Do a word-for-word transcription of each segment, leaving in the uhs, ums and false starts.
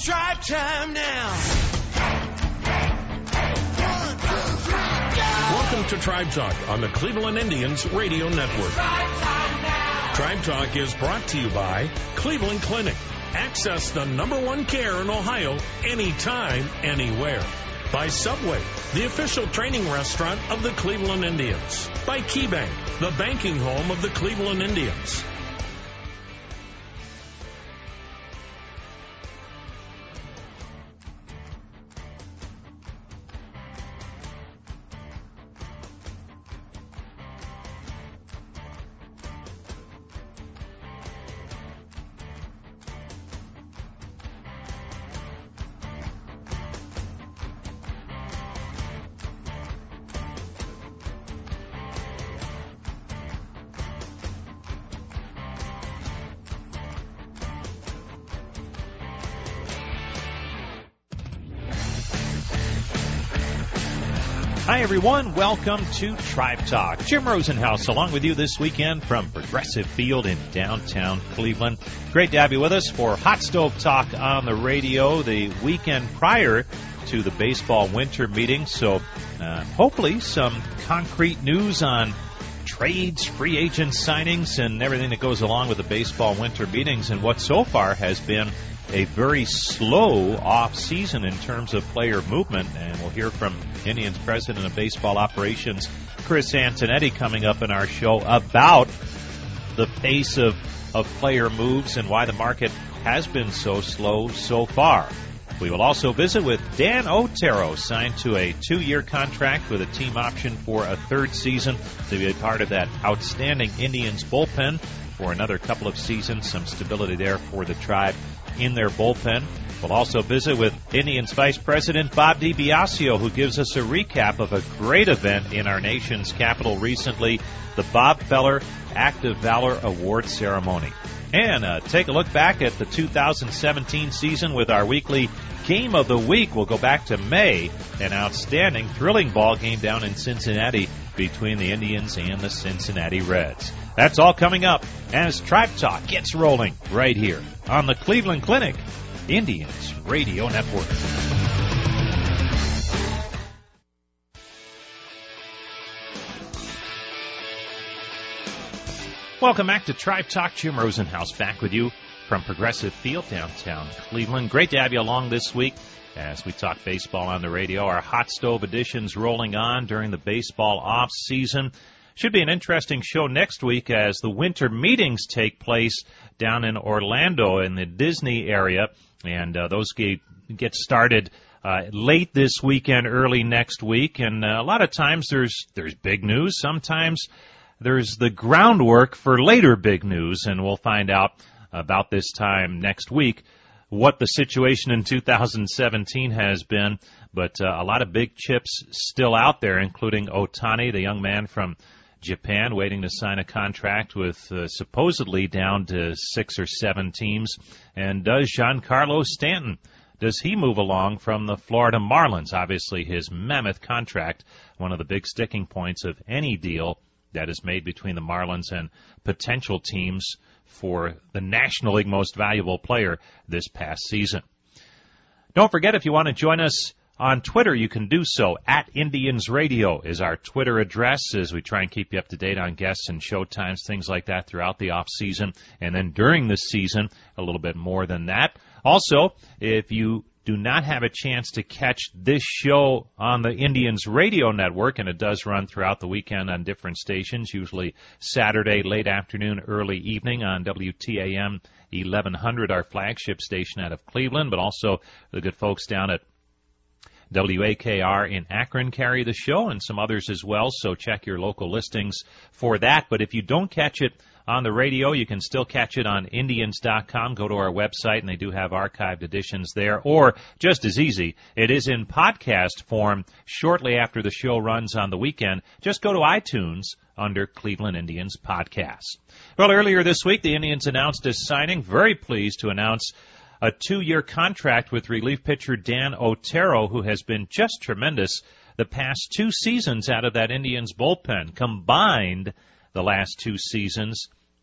It's Tribe Time now. Welcome to Tribe Talk on the Cleveland Indians Radio Network. Tribe Talk is brought to you by Cleveland Clinic. Access the number one care in Ohio anytime, anywhere. By Subway, the official training restaurant of the Cleveland Indians. By KeyBank, the banking home of the Cleveland Indians. Hi, everyone. Welcome to Tribe Talk. Jim Rosenhaus along with you this weekend from Progressive Field in downtown Cleveland. Great to have you with us for Hot Stove Talk on the radio the weekend prior to the baseball winter meeting. So uh, hopefully some concrete news on trades, free agent signings, and everything that goes along with the baseball winter meetings and what so far has been a very slow off-season in terms of player movement. And we'll hear from Indians President of Baseball Operations, Chris Antonetti, coming up in our show about the pace of, of player moves and why the market has been so slow so far. We will also visit with Dan Otero, signed to a two-year contract with a team option for a third season to be a part of that outstanding Indians bullpen for another couple of seasons. Some stability there for the Tribe in their bullpen. We'll also visit with Indians Vice President Bob DiBiasio, who gives us a recap of a great event in our nation's capital recently, the Bob Feller Act of Valor Award Ceremony. And uh, take a look back at the two thousand seventeen season with our weekly Game of the Week. We'll go back to May, an outstanding, thrilling ball game down in Cincinnati between the Indians and the Cincinnati Reds. That's all coming up as Tribe Talk gets rolling right here on the Cleveland Clinic Indians Radio Network. Welcome back to Tribe Talk. Jim Rosenhaus back with you from Progressive Field, downtown Cleveland. Great to have you along this week as we talk baseball on the radio. Our Hot Stove editions rolling on during the baseball off season. Should be an interesting show next week as the winter meetings take place down in Orlando in the Disney area, and uh, those get, get started uh, late this weekend, early next week. And uh, a lot of times there's there's big news. Sometimes there's the groundwork for later big news, and we'll find out about this time next week what the situation in two thousand seventeen has been. But uh, a lot of big chips still out there, including Ohtani, the young man from Japan, waiting to sign a contract with uh, supposedly down to six or seven teams. And does Giancarlo Stanton, does he move along from the Florida Marlins? Obviously, his mammoth contract, one of the big sticking points of any deal that is made between the Marlins and potential teams for the National League Most Valuable Player this past season. Don't forget, if you want to join us on Twitter, you can do so. At Indians Radio is our Twitter address as we try and keep you up to date on guests and show times, things like that throughout the off season. And then during the season, a little bit more than that. Also, if you do not have a chance to catch this show on the Indians Radio Network, and it does run throughout the weekend on different stations, usually Saturday, late afternoon, early evening on W T A M eleven hundred, our flagship station out of Cleveland, but also the good folks down at W A K R in Akron carry the show, and some others as well, so check your local listings for that. But if you don't catch it on the radio, you can still catch it on Indians dot com. Go to our website, and they do have archived editions there. Or, just as easy, it is in podcast form shortly after the show runs on the weekend. Just go to iTunes under Cleveland Indians Podcasts. Well, earlier this week, the Indians announced a signing. Very pleased to announce a two-year contract with relief pitcher Dan Otero, who has been just tremendous the past two seasons out of that Indians bullpen. Combined, the last two seasons,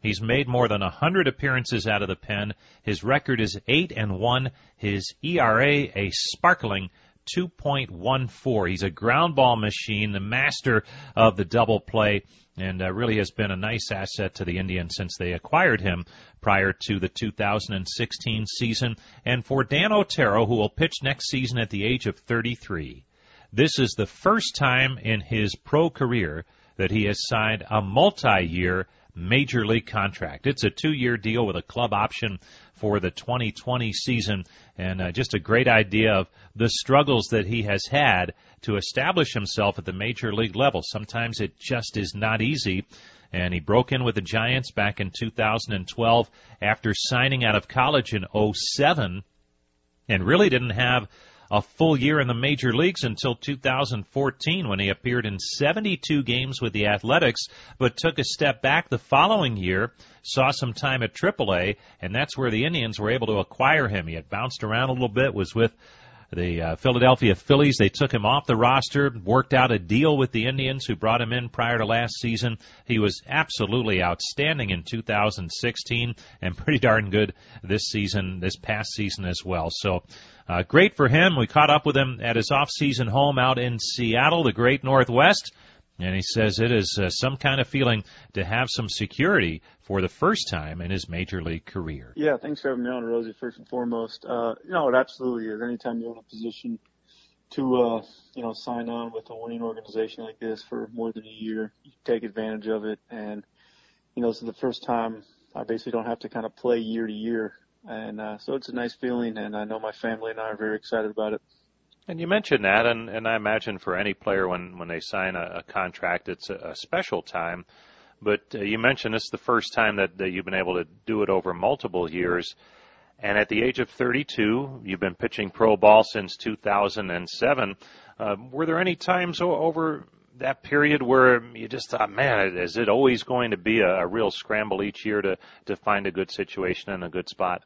He's made more than one hundred appearances out of the pen. His record is eight and one. His E R A, a sparkling two point one four. He's a ground ball machine, the master of the double play, and uh, really has been a nice asset to the Indians since they acquired him prior to the two thousand sixteen season. And for Dan Otero, who will pitch next season at the age of thirty-three, this is the first time in his pro career that he has signed a multi-year major league contract. It's a two-year deal with a club option for the twenty twenty season, and uh, just a great idea of the struggles that he has had to establish himself at the major league level. Sometimes it just is not easy, and he broke in with the Giants back in two thousand twelve after signing out of college in oh seven, and really didn't have a full year in the major leagues until two thousand fourteen, when he appeared in seventy-two games with the Athletics, but took a step back the following year, saw some time at triple A, and that's where the Indians were able to acquire him. He had bounced around a little bit, was with the uh, Philadelphia Phillies. They took him off the roster, worked out a deal with the Indians, who brought him in prior to last season. He was absolutely outstanding in two thousand sixteen and pretty darn good this season, this past season as well. So uh, great for him. We caught up with him at his off-season home out in Seattle, the great Northwest, and he says it is uh, some kind of feeling to have some security for the first time in his major league career. Yeah, thanks for having me on, Rosie, first and foremost. Uh, you know, it absolutely is. Anytime you're in a position to, uh, you know, sign on with a winning organization like this for more than a year, you take advantage of it. And, you know, this is the first time I basically don't have to kind of play year to year. And uh, so it's a nice feeling, and I know my family and I are very excited about it. And you mentioned that, and, and I imagine for any player when, when they sign a, a contract, it's a, a special time. But uh, you mentioned this is the first time that, that you've been able to do it over multiple years. And at the age of thirty-two, you've been pitching pro ball since two thousand seven. Uh, were there any times o- over that period where you just thought, man, is it always going to be a, a real scramble each year to, to find a good situation and a good spot?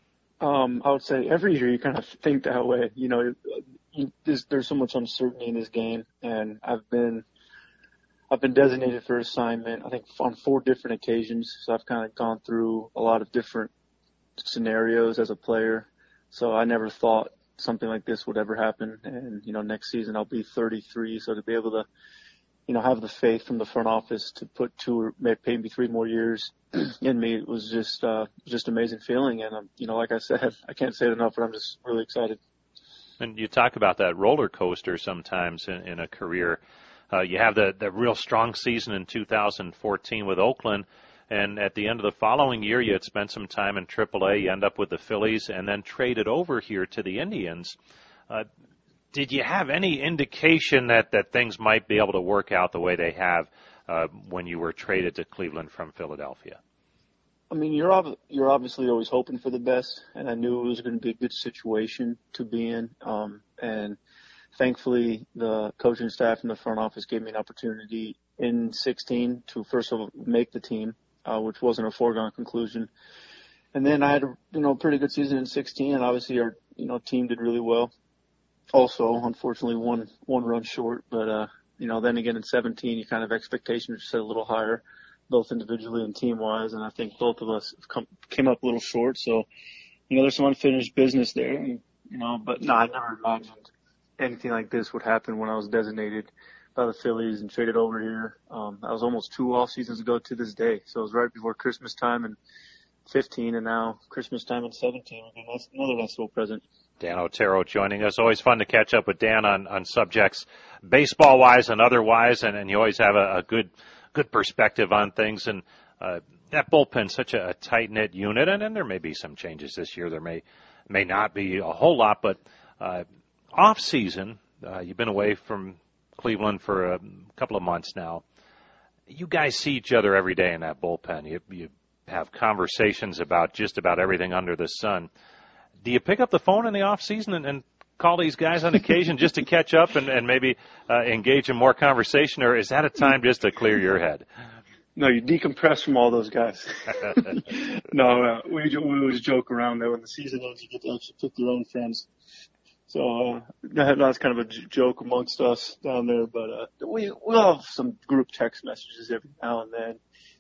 Um, I would say every year you kind of think that way. You know, you, there's, there's so much uncertainty in this game, and I've been I've been designated for assignment, I think, on four different occasions. So I've kind of gone through a lot of different scenarios as a player. So I never thought something like this would ever happen. And, you know, next season I'll be thirty-three. So to be able to, you know, have the faith from the front office to put two or maybe three more years in me, it was just, uh, just an amazing feeling. And, um, you know, like I said, I can't say it enough, but I'm just really excited. And you talk about that roller coaster sometimes in, in a career. Uh, you have the, the real strong season in two thousand fourteen with Oakland, and at the end of the following year, you had spent some time in triple A. You end up with the Phillies and then traded over here to the Indians. Uh, did you have any indication that, that things might be able to work out the way they have uh, when you were traded to Cleveland from Philadelphia? I mean, you're ob- you're obviously always hoping for the best, and I knew it was going to be a good situation to be in. Um, and thankfully, the coaching staff and the front office gave me an opportunity in sixteen to first of all make the team, uh, which wasn't a foregone conclusion. And then I had a you know pretty good season in sixteen, and obviously our you know team did really well. Also, unfortunately, one one run short, but uh, you know then again in seventeen, you kind of expectations are set a little higher, both individually and team-wise, and I think both of us have come, came up a little short. So, you know, there's some unfinished business there, and, you know, but no, I never imagined anything like this would happen when I was designated by the Phillies and traded over here. Um, that was almost two off seasons ago to this day. So it was right before Christmas time in fifteen, and now Christmas time in seventeen. Again, that's another nice little present. Dan Otero joining us. Always fun to catch up with Dan on, on subjects baseball-wise and otherwise, and, and you always have a, a good good perspective on things. And uh, that bullpen's such a, a tight-knit unit, and, and there may be some changes this year. There may may not be a whole lot, but uh, off-season, uh, you've been away from Cleveland for a couple of months now. You guys see each other every day in that bullpen. You, you have conversations about just about everything under the sun. Do you pick up the phone in the off-season and, and call these guys on occasion just to catch up and, and maybe uh, engage in more conversation, or is that a time just to clear your head? No, you decompress from all those guys. no, uh, we, we always joke around that when the season ends, you get to actually pick your own friends. So uh, that, that's kind of a joke amongst us down there. But uh, we we'll have some group text messages every now and then.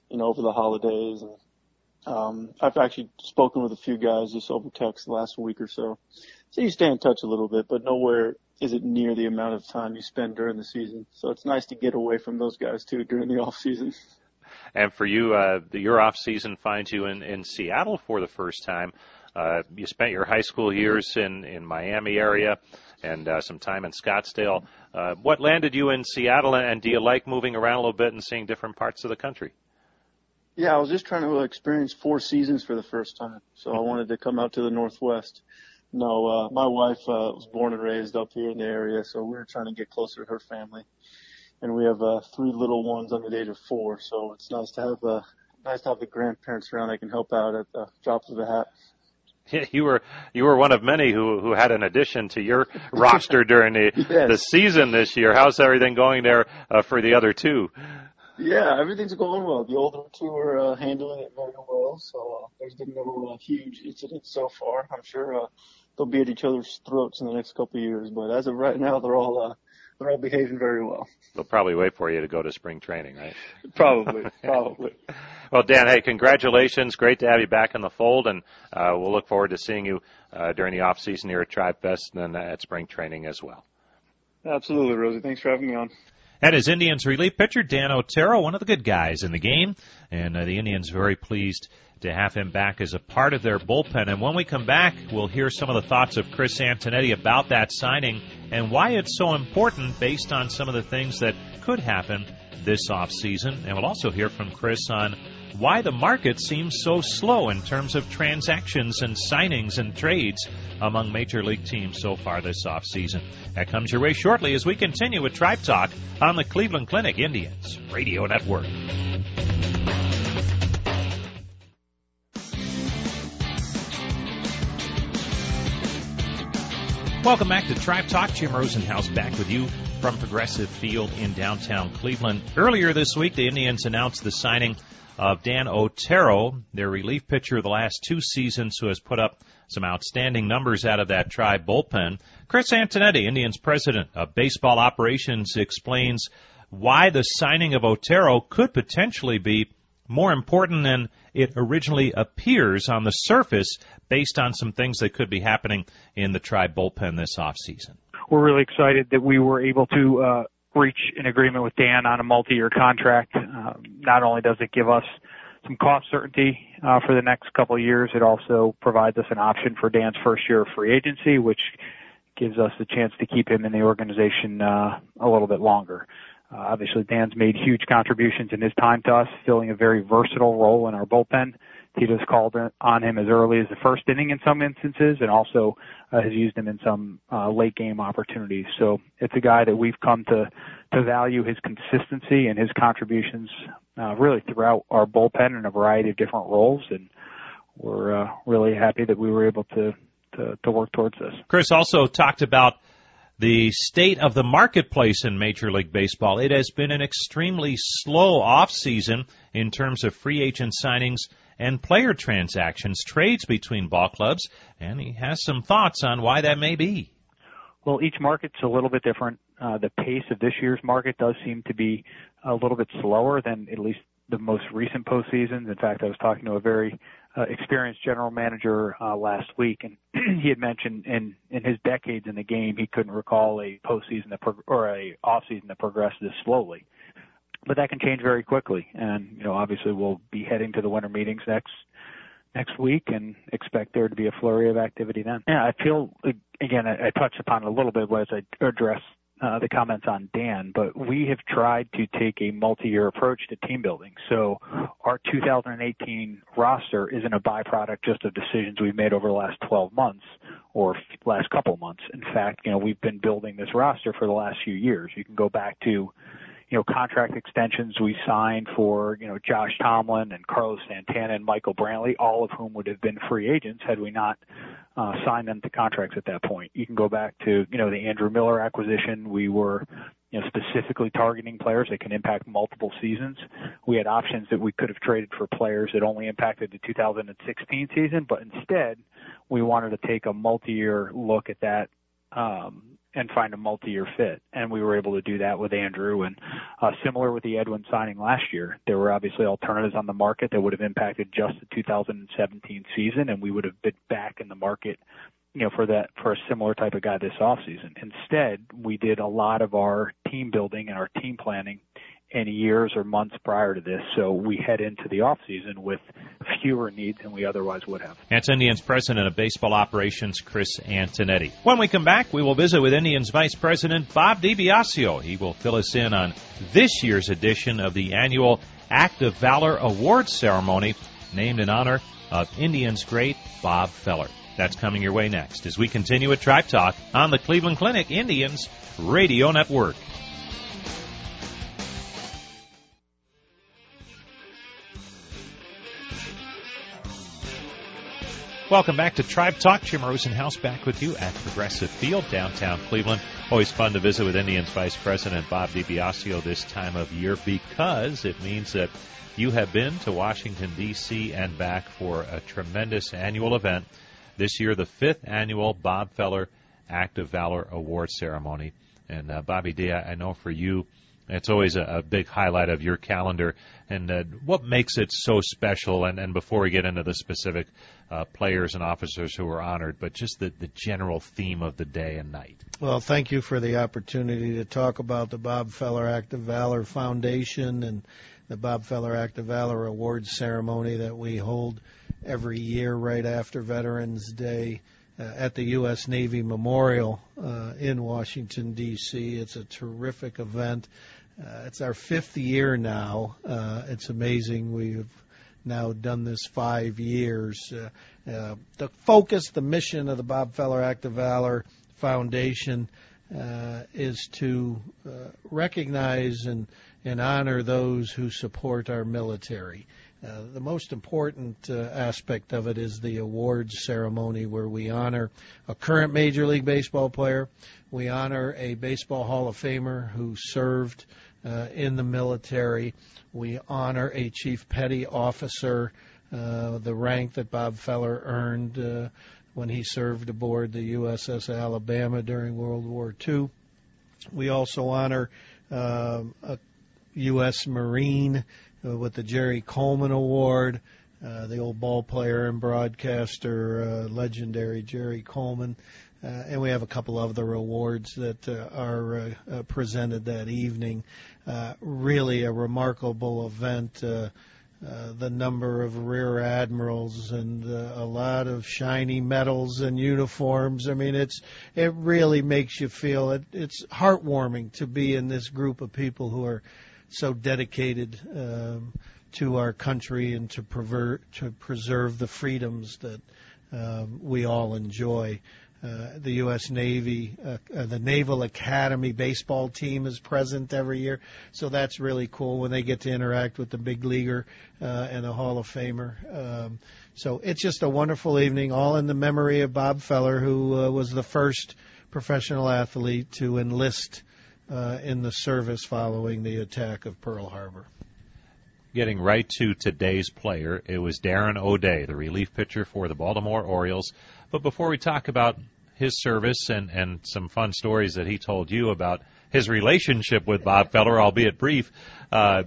you know, over the holidays. And um, I've actually spoken with a few guys just over text the last week or so. So you stay in touch a little bit, but nowhere is it near the amount of time you spend during the season. So it's nice to get away from those guys, too, during the off season. And for you, uh, your off season finds you in, in Seattle for the first time. Uh, you spent your high school years in, in Miami area and uh, some time in Scottsdale. Uh, what landed you in Seattle, and do you like moving around a little bit and seeing different parts of the country? Yeah, I was just trying to experience four seasons for the first time, so I wanted to come out to the Northwest. No, uh, my wife uh, was born and raised up here in the area, so we were trying to get closer to her family. And we have uh, three little ones under the age of four, so it's nice to have uh, nice to have the grandparents around that can help out at the drop of a hat. Yeah, you were you were one of many who who had an addition to your roster during the yes. the season this year. How's everything going there uh, for the other two? Yeah, everything's going well. The older two are uh, handling it very well, so uh, there's been no uh, huge incidents so far. I'm sure uh, they'll be at each other's throats in the next couple of years, but as of right now, they're all uh, they're all behaving very well. They'll probably wait for you to go to spring training, right? Probably, probably. Well, Dan, hey, congratulations. Great to have you back in the fold, and uh, we'll look forward to seeing you uh, during the off season here at Tribe Fest and then at spring training as well. Absolutely, Rosie. Thanks for having me on. That is Indians relief pitcher Dan Otero, one of the good guys in the game, and uh, the Indians very pleased to have him back as a part of their bullpen. And when we come back, we'll hear some of the thoughts of Chris Antonetti about that signing and why it's so important based on some of the things that could happen this offseason. And we'll also hear from Chris on why the market seems so slow in terms of transactions and signings and trades among major league teams so far this offseason. That comes your way shortly as we continue with Tribe Talk on the Cleveland Clinic Indians Radio Network. Welcome back to Tribe Talk. Jim Rosenhaus back with you from Progressive Field in downtown Cleveland. Earlier this week, the Indians announced the signing of Dan Otero, their relief pitcher of the last two seasons, who has put up some outstanding numbers out of that Tribe bullpen. Chris Antonetti, Indians president of baseball operations, explains why the signing of Otero could potentially be more important than it originally appears on the surface based on some things that could be happening in the Tribe bullpen this offseason. We're really excited that we were able to uh, reach an agreement with Dan on a multi-year contract. Um, not only does it give us some cost certainty uh, for the next couple of years, it also provides us an option for Dan's first year of free agency, which gives us the chance to keep him in the organization uh, a little bit longer. Uh, obviously, Dan's made huge contributions in his time to us, filling a very versatile role in our bullpen. Tito's called on him as early as the first inning in some instances, and also uh, has used him in some uh, late game opportunities. So it's a guy that we've come to to value his consistency and his contributions uh, really throughout our bullpen in a variety of different roles, and we're uh, really happy that we were able to, to to work towards this. Chris also talked about the state of the marketplace in Major League Baseball. It has been an extremely slow offseason in terms of free agent signings and player transactions, trades between ball clubs, and he has some thoughts on why that may be. Well, each market's a little bit different. Uh, the pace of this year's market does seem to be a little bit slower than at least the most recent postseasons. In fact, I was talking to a very uh, experienced general manager uh, last week, and he had mentioned in, in his decades in the game, he couldn't recall a postseason that prog- or a offseason that progressed this slowly. But that can change very quickly, and you know, obviously, we'll be heading to the winter meetings next next week, and expect there to be a flurry of activity then. Yeah, I feel again, I, I touched upon it a little bit as I addressed uh, the comments on Dan, but we have tried to take a multi-year approach to team building. So our two thousand eighteen roster isn't a byproduct just of decisions we've made over the last twelve months or last couple of months. In fact, you know, we've been building this roster for the last few years. You can go back to you know, contract extensions we signed for, you know, Josh Tomlin and Carlos Santana and Michael Brantley, all of whom would have been free agents had we not uh, signed them to contracts at that point. You can go back to, you know, the Andrew Miller acquisition. We were, you know, specifically targeting players that can impact multiple seasons. We had options that we could have traded for players that only impacted the two thousand sixteen season, but instead we wanted to take a multi-year look at that, um, and find a multi-year fit. And we were able to do that with Andrew. And uh, similar with the Edwin signing last year, there were obviously alternatives on the market that would have impacted just the two thousand seventeen season, and we would have been back in the market, you know, for that, for a similar type of guy this offseason. Instead, we did a lot of our team building and our team planning in years or months prior to this, so we head into the offseason with fewer needs than we otherwise would have. That's Indians President of Baseball Operations, Chris Antonetti. When we come back, we will visit with Indians Vice President Bob DiBiasio. He will fill us in on this year's edition of the annual Act of Valor Awards ceremony, named in honor of Indians great Bob Feller. That's coming your way next as we continue with Tribe Talk on the Cleveland Clinic Indians Radio Network. Welcome back to Tribe Talk. Jim Rosenhaus back with you at Progressive Field, downtown Cleveland. Always fun to visit with Indians Vice President Bob DiBiasio this time of year because it means that you have been to Washington, D C and back for a tremendous annual event. This year, the fifth annual Bob Feller Act of Valor Award ceremony. And uh, Bobby D, I know for you, it's always a, a big highlight of your calendar. And uh, what makes it so special? And, and before we get into the specific uh, players and officers who were honored, but just the, the general theme of the day and night. Well, thank you for the opportunity to talk about the Bob Feller Act of Valor Foundation and the Bob Feller Act of Valor Awards ceremony that we hold every year right after Veterans Day uh, at the U S Navy Memorial uh, in Washington, D C It's a terrific event. Uh, it's our fifth year now. Uh, it's amazing. We've now done this five years. Uh, uh, the focus, the mission of the Bob Feller Act of Valor Foundation uh, is to uh, recognize and, and honor those who support our military. Uh, the most important uh, aspect of it is the awards ceremony where we honor a current Major League Baseball player. We honor a Baseball Hall of Famer who served uh, in the military. We honor a Chief Petty Officer, uh, the rank that Bob Feller earned uh, when he served aboard the U S S Alabama during World War Two. We also honor uh, a U S Marine Uh, with the Jerry Coleman Award, uh, the old ball player and broadcaster, uh, legendary Jerry Coleman. Uh, and we have a couple of other awards that uh, are uh, uh, presented that evening. Uh, really a remarkable event. Uh, uh, the number of rear admirals and uh, a lot of shiny medals and uniforms. I mean, it's it really makes you feel it. It's heartwarming to be in this group of people who are so dedicated um, to our country and to, pervert, to preserve the freedoms that um, we all enjoy. Uh, the U S Navy, uh, uh, the Naval Academy baseball team is present every year, so that's really cool when they get to interact with the big leaguer uh, and a Hall of Famer. Um, so it's just a wonderful evening, all in the memory of Bob Feller, who uh, was the first professional athlete to enlist Uh, in the service following the attack of Pearl Harbor. Getting right to today's player, it was Darren O'Day, the relief pitcher for the Baltimore Orioles. But before we talk about his service and, and some fun stories that he told you about his relationship with Bob Feller, albeit brief, uh,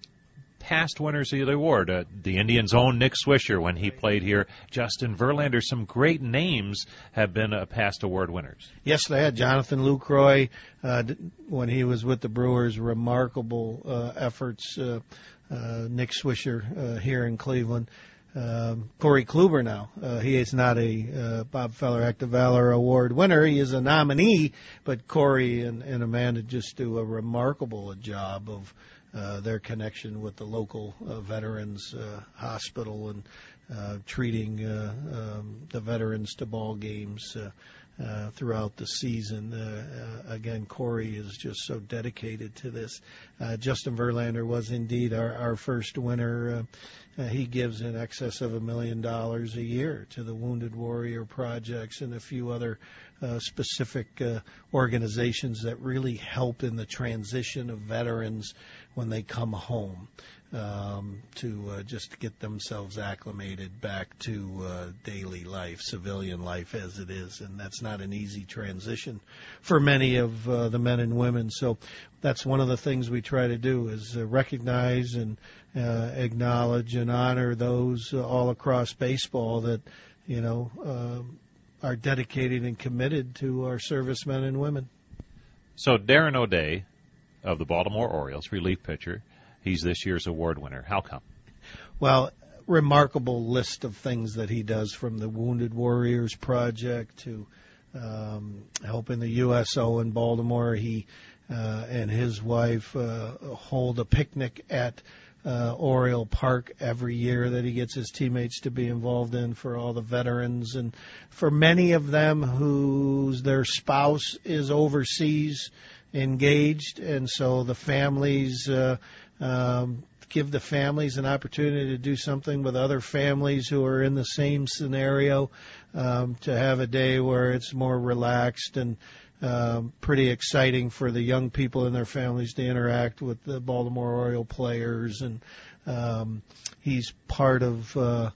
past winners of the award, uh, the Indians' own Nick Swisher when he played here, Justin Verlander, some great names have been uh, past award winners. Yes, they had Jonathan Lucroy uh, when he was with the Brewers, remarkable uh, efforts. Uh, uh, Nick Swisher uh, here in Cleveland. Um, Corey Kluber now. Uh, he is not a uh, Bob Feller Act of Valor Award winner. He is a nominee, but Corey and, and Amanda just do a remarkable job of Uh, their connection with the local uh, veterans uh, hospital and uh, treating uh, um, the veterans to ball games uh, uh, throughout the season. Uh, uh, again, Corey is just so dedicated to this. Uh, Justin Verlander was indeed our, our first winner. Uh, uh, he gives in excess of a million dollars a year to the Wounded Warrior Projects and a few other uh, specific uh, organizations that really help in the transition of veterans when they come home um, to uh, just get themselves acclimated back to uh, daily life, civilian life as it is. And that's not an easy transition for many of uh, the men and women. So that's one of the things we try to do is uh, recognize and uh, acknowledge and honor those uh, all across baseball that, you know, uh, are dedicated and committed to our servicemen and women. So Darren O'Day of the Baltimore Orioles, relief pitcher, he's this year's award winner. How come? Well, remarkable list of things that he does, from the Wounded Warriors Project to um, helping the U S O in Baltimore. He uh, and his wife uh, hold a picnic at uh, Oriole Park every year that he gets his teammates to be involved in for all the veterans. And for many of them whose their spouse is overseas engaged, and so the families uh, um, give the families an opportunity to do something with other families who are in the same scenario, um, to have a day where it's more relaxed and um, pretty exciting for the young people and their families to interact with the Baltimore Oriole players. And um, he's part of uh,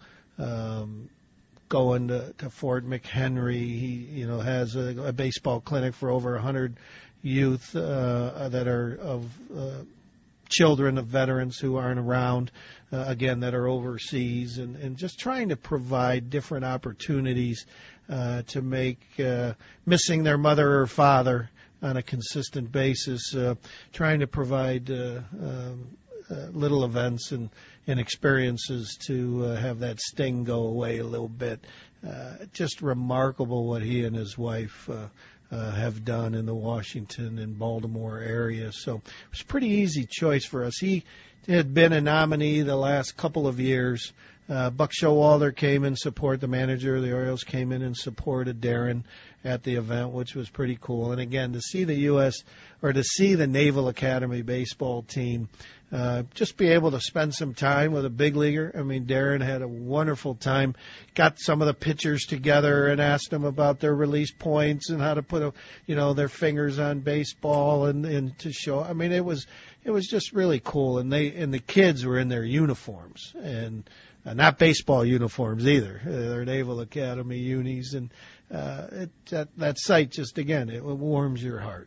um, going to, to Fort McHenry. He, you know, has a, a baseball clinic for over one hundred youth uh, that are of uh, children of veterans who aren't around, uh, again, that are overseas, and, and just trying to provide different opportunities uh, to make uh, missing their mother or father on a consistent basis, uh, trying to provide uh, um, uh, little events and, and experiences to uh, have that sting go away a little bit. Uh, just remarkable what he and his wife uh, Uh, have done in the Washington and Baltimore area. So it was a pretty easy choice for us. He had been a nominee the last couple of years. Uh, Buck Showalter came in support. The manager of the Orioles came in and supported Darren at the event, which was pretty cool. And again, to see the U S or to see the Naval Academy baseball team uh, just be able to spend some time with a big leaguer. I mean, Darren had a wonderful time. Got some of the pitchers together and asked them about their release points and how to put, a, you know, their fingers on baseball and, and to show. I mean, it was it was just really cool. And they and the kids were in their uniforms, and uh, not baseball uniforms either. Uh, they're Naval Academy unis, and uh, it, that that sight just again it warms your heart.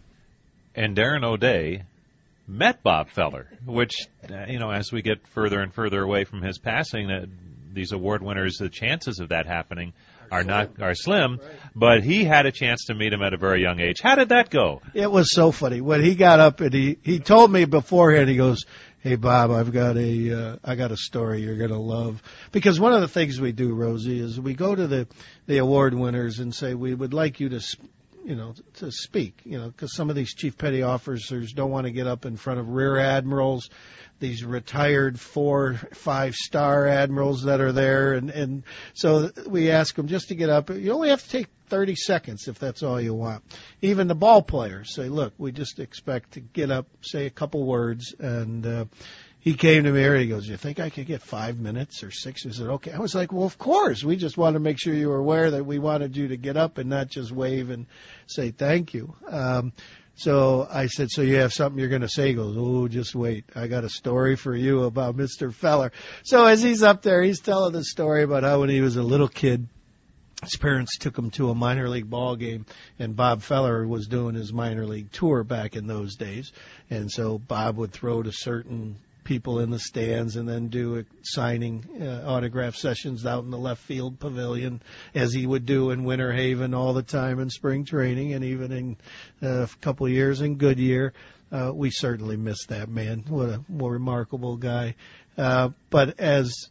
And Darren O'Day met Bob Feller, which, uh, you know, as we get further and further away from his passing, uh, these award winners, the chances of that happening are, are not are slim. Right. But he had a chance to meet him at a very young age. How did that go? It was so funny when he got up and he he told me beforehand. He goes, "Hey Bob, I've got a uh, I got a story you're gonna love." Because one of the things we do, Rosie, is we go to the the award winners and say we would like you to. Sp- you know, to speak, you know, because some of these chief petty officers don't want to get up in front of rear admirals, these retired four, five-star admirals that are there. And, and so we ask them just to get up. You only have to take thirty seconds if that's all you want. Even the ball players say, look, we just expect to get up, say a couple words, and uh, he came to me and he goes, you think I could get five minutes or six? I said, okay. I was like, well, of course. We just wanted to make sure you were aware that we wanted you to get up and not just wave and say thank you. Um, so I said, so you have something you're going to say? He goes, oh, just wait. I got a story for you about Mister Feller. So as he's up there, he's telling the story about how when he was a little kid, his parents took him to a minor league ball game, and Bob Feller was doing his minor league tour back in those days. And so Bob would throw to certain people in the stands and then do signing uh, autograph sessions out in the left field pavilion, as he would do in Winter Haven all the time in spring training, and even in uh, a couple of years in Goodyear. Uh, we certainly miss that man. What a more remarkable guy. Uh, but as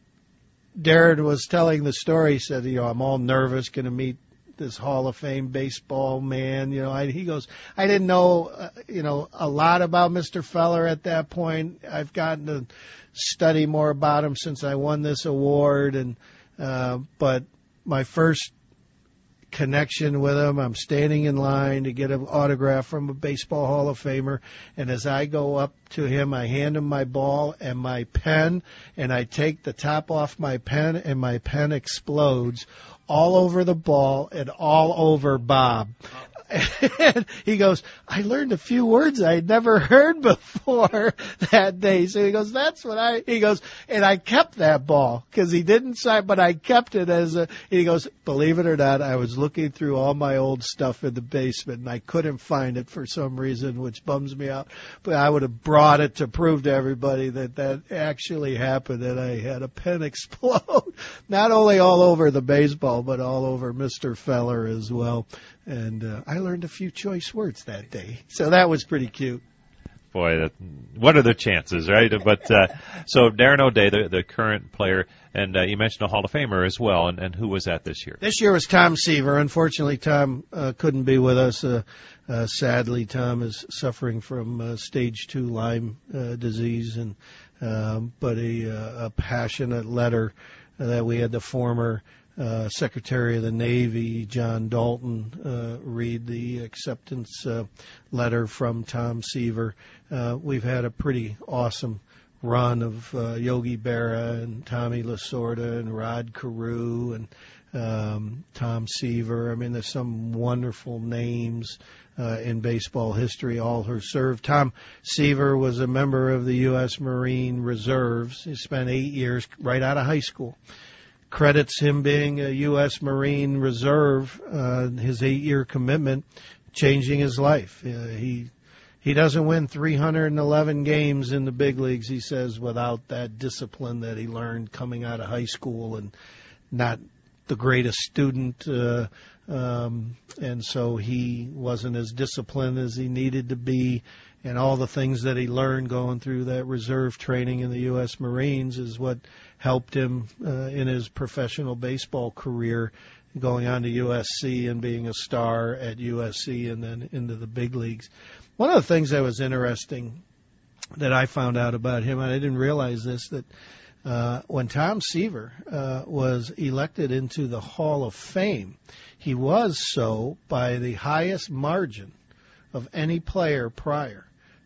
Darren was telling the story, he said, you know, I'm all nervous, going to meet this Hall of Fame baseball man. You know, I, he goes, I didn't know, uh, you know, a lot about Mister Feller at that point. I've gotten to study more about him since I won this award. And, uh, but my first connection with him, I'm standing in line to get an autograph from a baseball Hall of Famer. And as I go up to him, I hand him my ball and my pen, and I take the top off my pen, and my pen explodes all over the ball and all over Bob. And he goes, I learned a few words I had never heard before that day. So he goes, that's what I, he goes, and I kept that ball because he didn't sign, but I kept it as a, he goes, believe it or not, I was looking through all my old stuff in the basement and I couldn't find it for some reason, which bums me out. But I would have brought it to prove to everybody that that actually happened and I had a pen explode, not only all over the baseball, but all over Mister Feller as well. And uh, I learned a few choice words that day. So that was pretty cute. Boy, that, what are the chances, right? But uh, so Darren O'Day, the, the current player, and uh, you mentioned a Hall of Famer as well. And, and who was that this year? This year was Tom Seaver. Unfortunately, Tom uh, couldn't be with us. Uh, uh, sadly, Tom is suffering from uh, stage two Lyme uh, disease, and um, but a, uh, a passionate letter that we had the former Uh, Secretary of the Navy, John Dalton, uh, read the acceptance uh, letter from Tom Seaver. Uh, we've had a pretty awesome run of uh, Yogi Berra and Tommy Lasorda and Rod Carew and um, Tom Seaver. I mean, there's some wonderful names uh, in baseball history, all who served. Tom Seaver was a member of the U S Marine Reserves. He spent eight years right out of high school. Credits him being a U S Marine Reserve, uh, his eight-year commitment, changing his life. Uh, he he doesn't win three hundred eleven games in the big leagues, he says, without that discipline that he learned coming out of high school, and not the greatest student, uh, um, and so he wasn't as disciplined as he needed to be. And all the things that he learned going through that reserve training in the U S Marines is what helped him uh, in his professional baseball career, going on to U S C and being a star at U S C and then into the big leagues. One of the things that was interesting that I found out about him, and I didn't realize this, that uh, when Tom Seaver uh, was elected into the Hall of Fame, he was so by the highest margin of any player prior.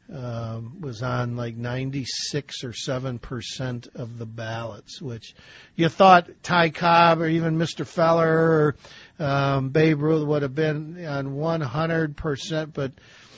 Um, was on like ninety-six or seven percent of the ballots, which you thought Ty Cobb or even Mister Feller or um, Babe Ruth would have been on one hundred percent, but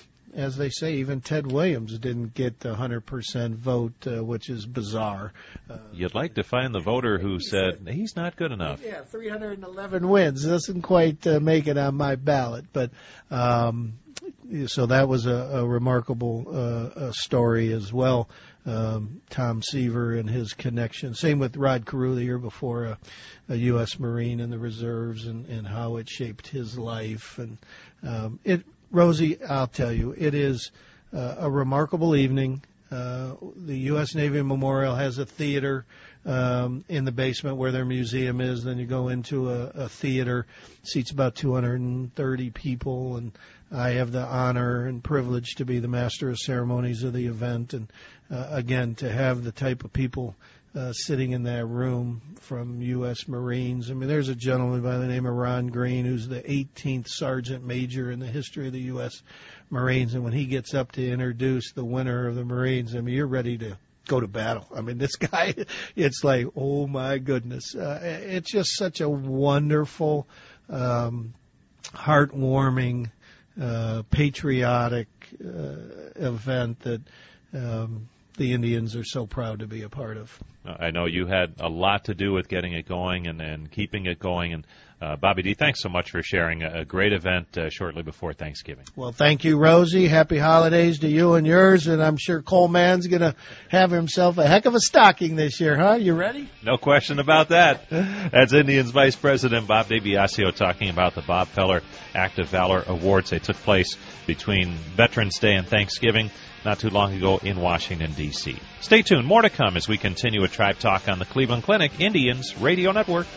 as they say, even Ted Williams didn't get the one hundred percent vote, uh, which is bizarre. Uh, You'd like to find the voter who said, he's not good enough. Yeah, three hundred eleven wins. Doesn't quite uh, make it on my ballot, but um, so that was a, a remarkable uh, a story as well. Um, Tom Seaver and his connection. Same with Rod Carew the year before, a, a U S Marine in the reserves, and, and how it shaped his life. And um, it, Rosie, I'll tell you, it is uh, a remarkable evening. Uh, the U S Navy Memorial has a theater um, in the basement where their museum is. Then you go into a, a theater, seats about two hundred thirty people, and I have the honor and privilege to be the master of ceremonies of the event. And uh, again, to have the type of people uh, sitting in that room from U S Marines. I mean, there's a gentleman by the name of Ron Green who's the eighteenth Sergeant Major in the history of the U S Marines. And when he gets up to introduce the winner of the Marines, I mean, you're ready to go to battle. I mean, this guy, it's like, oh, my goodness. Uh, it's just such a wonderful, um, heartwarming, uh, patriotic uh, event that um, the Indians are so proud to be a part of. I know you had a lot to do with getting it going and, and keeping it going. And uh, Bobby D, thanks so much for sharing a, a great event uh, shortly before Thanksgiving. Well, thank you, Rosie. Happy holidays to you and yours. And I'm sure Coleman's going to have himself a heck of a stocking this year, huh? You ready? No question about that. That's Indians Vice President Bob DiBiasio talking about the Bob Feller Act of Valor Awards. They took place between Veterans Day and Thanksgiving not too long ago in Washington, D C Stay tuned. More to come as we continue with Tribe Talk on the Cleveland Clinic Indians Radio Network.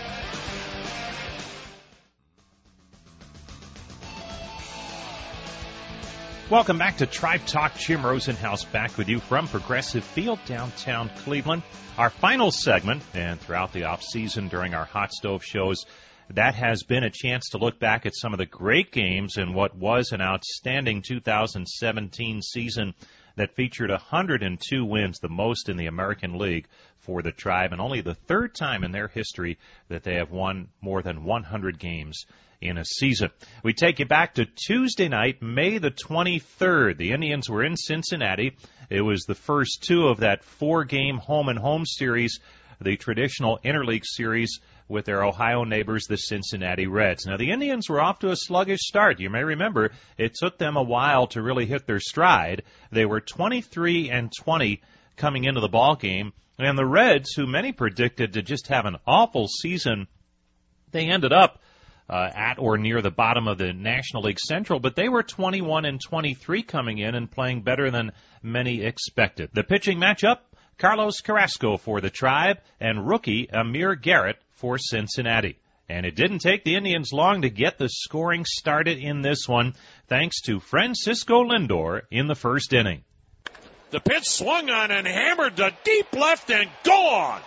Welcome back to Tribe Talk. Jim Rosenhaus back with you from Progressive Field, downtown Cleveland. Our final segment, and throughout the off-season during our hot stove shows, that has been a chance to look back at some of the great games in what was an outstanding two thousand seventeen season that featured one hundred two wins, the most in the American League for the Tribe, and only the third time in their history that they have won more than one hundred games in a season. We take you back to Tuesday night, May the twenty-third. The Indians were in Cincinnati. It was the first two of that four-game home-and-home series, the traditional interleague series with their Ohio neighbors, the Cincinnati Reds. Now, the Indians were off to a sluggish start. You may remember it took them a while to really hit their stride. They were twenty-three and twenty coming into the ball game, and the Reds, who many predicted to just have an awful season, they ended up uh, at or near the bottom of the National League Central, but they were twenty-one and twenty-three coming in and playing better than many expected. The pitching matchup, Carlos Carrasco for the Tribe and rookie Amir Garrett for Cincinnati. And it didn't take the Indians long to get the scoring started in this one, thanks to Francisco Lindor in the first inning. The pitch swung on and hammered to deep left and gone.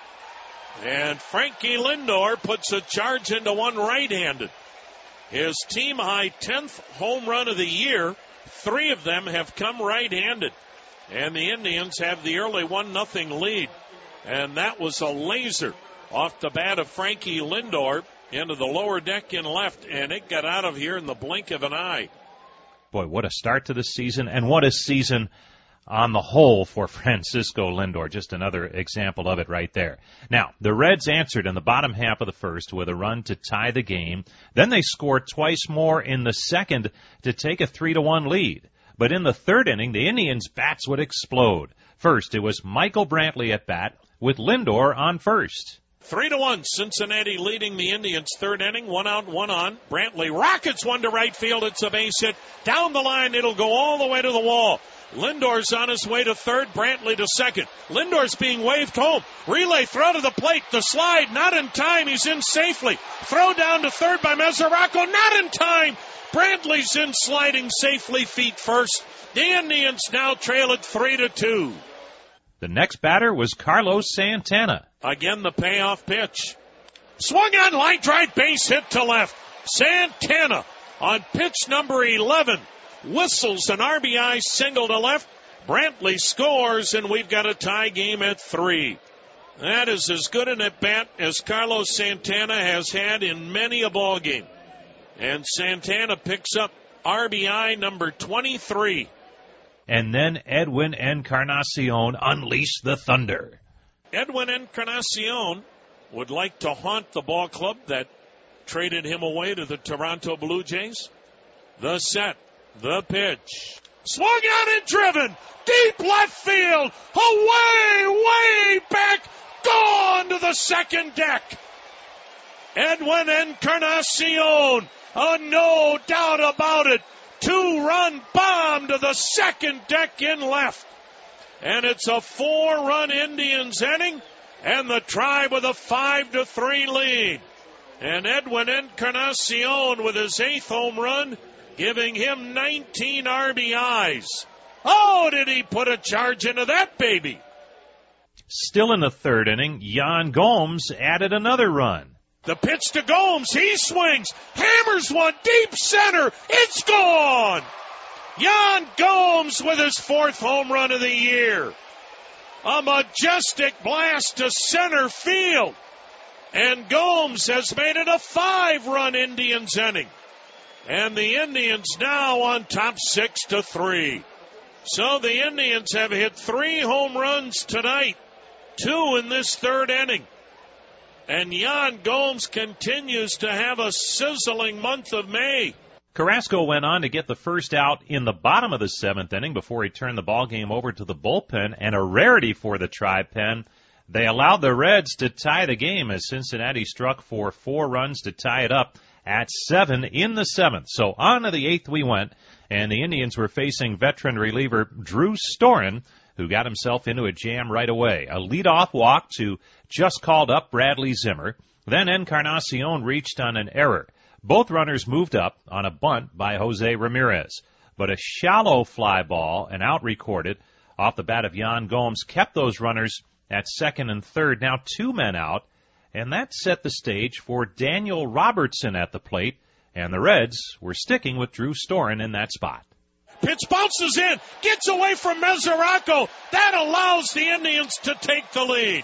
And Frankie Lindor puts a charge into one right-handed. His team-high tenth home run of the year. Three of them have come right-handed. And the Indians have the early one nothing lead. And that was a laser off the bat of Frankie Lindor into the lower deck in left, and it got out of here in the blink of an eye. Boy, what a start to the season, and what a season on the whole for Francisco Lindor. Just another example of it right there. Now, the Reds answered in the bottom half of the first with a run to tie the game. Then they scored twice more in the second to take a three to one lead. But in the third inning, the Indians' bats would explode. First, it was Michael Brantley at bat with Lindor on first. Three to one, Cincinnati leading the Indians third inning, one out, one on. Brantley rockets one to right field. It's a base hit. Down the line, it'll go all the way to the wall. Lindor's on his way to third, Brantley to second. Lindor's being waved home. Relay throw to the plate. The slide, not in time. He's in safely. Throw down to third by Mesoraco, not in time. Brantley's in sliding safely, feet first. The Indians now trail at three to two. The next batter was Carlos Santana. Again, the payoff pitch. Swung on, line drive, base hit to left. Santana on pitch number eleven whistles an R B I single to left. Brantley scores, and we've got a tie game at three. That is as good an at-bat as Carlos Santana has had in many a ball game. And Santana picks up R B I number twenty-three. And then Edwin Encarnacion unleashed the thunder. Edwin Encarnacion would like to haunt the ball club that traded him away to the Toronto Blue Jays. The set, the pitch. Swung on and driven. Deep left field. Away, way back. Gone to the second deck. Edwin Encarnacion. Oh, no doubt about it. Two-run bomb to the second deck in left. And it's a four-run Indians inning, and the Tribe with a five to three lead. And Edwin Encarnacion with his eighth home run, giving him nineteen R B Is. Oh, did he put a charge into that baby? Still in the third inning, Yan Gomes added another run. The pitch to Gomes. He swings. Hammers one deep center. It's gone. Yan Gomes with his fourth home run of the year. A majestic blast to center field. And Gomes has made it a five-run Indians inning. And the Indians now on top six to three. So the Indians have hit three home runs tonight. Two in this third inning. And Yan Gomes continues to have a sizzling month of May. Carrasco went on to get the first out in the bottom of the seventh inning before he turned the ball game over to the bullpen, and a rarity for the Tribe pen. They allowed the Reds to tie the game as Cincinnati struck for four runs to tie it up at seven in the seventh. So on to the eighth we went, and the Indians were facing veteran reliever Drew Storen, who got himself into a jam right away. A leadoff walk to just called up Bradley Zimmer. Then Encarnacion reached on an error. Both runners moved up on a bunt by Jose Ramirez. But a shallow fly ball, an out recorded, off the bat of Yan Gomes, kept those runners at second and third. Now two men out, and that set the stage for Daniel Robertson at the plate, and the Reds were sticking with Drew Storen in that spot. pitch bounces in, gets away from Mesoraco. That allows the Indians to take the lead.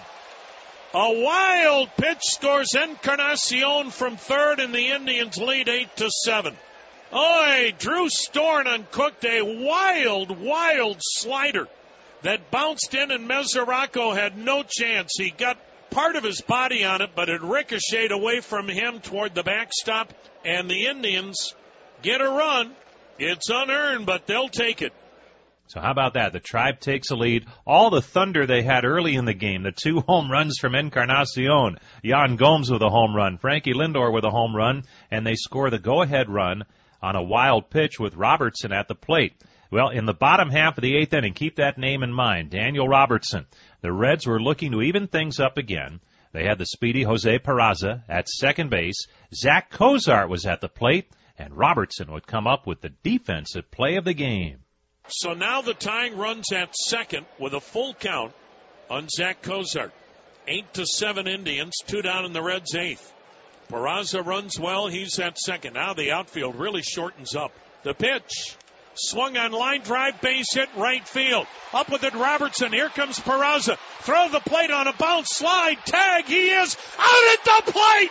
A wild pitch scores Encarnacion from third, and the Indians lead eight to seven. Oi, Drew Storn uncooked a wild, wild slider that bounced in, and Mesoraco had no chance. He got part of his body on it, but it ricocheted away from him toward the backstop, and the Indians get a run. It's unearned, but they'll take it. So how about that? The Tribe takes a lead. All the thunder they had early in the game, the two home runs from Encarnacion, Jan Gomes with a home run, Frankie Lindor with a home run, and they score the go-ahead run on a wild pitch with Robertson at the plate. Well, in the bottom half of the eighth inning, keep that name in mind, Daniel Robertson. The Reds were looking to even things up again. They had the speedy Jose Peraza at second base. Zach Cozart was at the plate, and Robertson would come up with the defensive play of the game. So now the tying runs at second with a full count on Zach Cozart. Eight to seven Indians, two down in the Reds' eighth. Peraza runs well. He's at second. Now the outfield really shortens up. The pitch. Swung on line drive, base hit, right field. Up with it, Robertson. Here comes Peraza. Throw the plate on a bounce, slide, tag. He is out at the plate.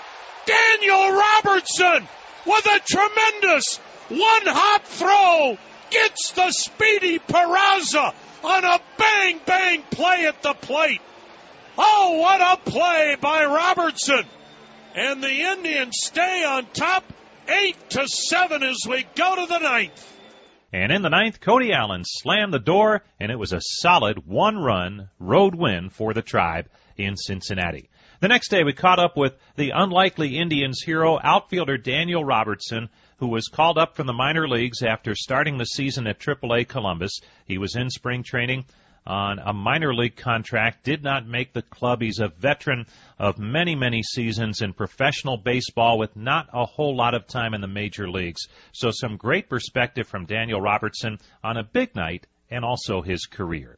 Daniel Robertson with a tremendous one-hop throw gets the speedy Peraza on a bang-bang play at the plate. Oh, what a play by Robertson. And the Indians stay on top, eight to seven as we go to the ninth. And in the ninth, Cody Allen slammed the door, and it was a solid one-run road win for the Tribe in Cincinnati. The next day, we caught up with the unlikely Indians hero, outfielder Daniel Robertson, who was called up from the minor leagues after starting the season at triple A Columbus. He was in spring training on a minor league contract, did not make the club. He's a veteran of many, many seasons in professional baseball with not a whole lot of time in the major leagues. So some great perspective from Daniel Robertson on a big night and also his career.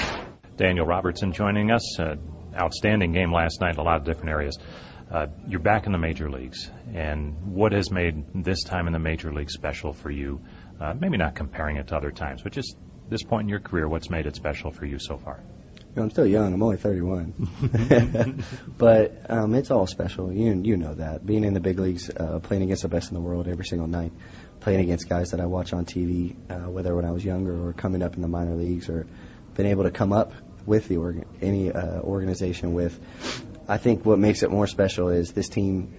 Daniel Robertson joining us. Uh, outstanding game last night in a lot of different areas. Uh, you're back in the major leagues, and what has made this time in the major league special for you? Uh, maybe not comparing it to other times, but just this point in your career, what's made it special for you so far? You know, I'm still young. I'm only thirty-one. But um, it's all special. You you know that. Being in the big leagues, uh, playing against the best in the world every single night, playing against guys that I watch on T V, uh, whether when I was younger or coming up in the minor leagues, or been able to come up with the organ- any uh, organization with. I think what makes it more special is this team.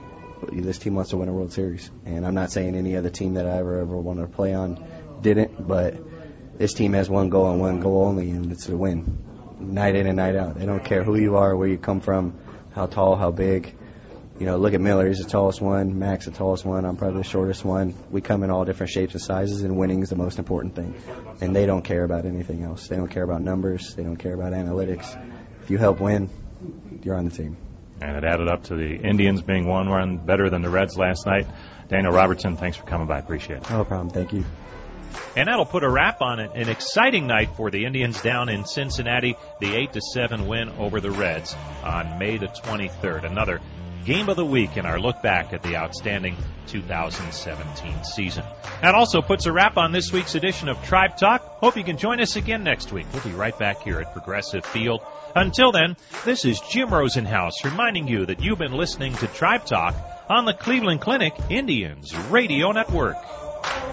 This team wants to win a World Series, and I'm not saying any other team that I ever ever wanted to play on didn't, but this team has one goal and one goal only, and it's to win, night in and night out. They don't care who you are, where you come from, how tall, how big. You know, look at Miller. He's the tallest one. Max, the tallest one. I'm probably the shortest one. We come in all different shapes and sizes, and winning is the most important thing. And they don't care about anything else. They don't care about numbers. They don't care about analytics. If you help win, you're on the team. And it added up to the Indians being one run better than the Reds last night. Daniel Robertson, thanks for coming by. Appreciate it. No problem. Thank you. And that'll put a wrap on it. An exciting night for the Indians down in Cincinnati. The eight to seven win over the Reds on May the twenty-third. Another game of the week in our look back at the outstanding two thousand seventeen season. That also puts a wrap on this week's edition of Tribe Talk. Hope you can join us again next week. We'll be right back here at Progressive Field. Until then, this is Jim Rosenhaus reminding you that you've been listening to Tribe Talk on the Cleveland Clinic Indians Radio Network.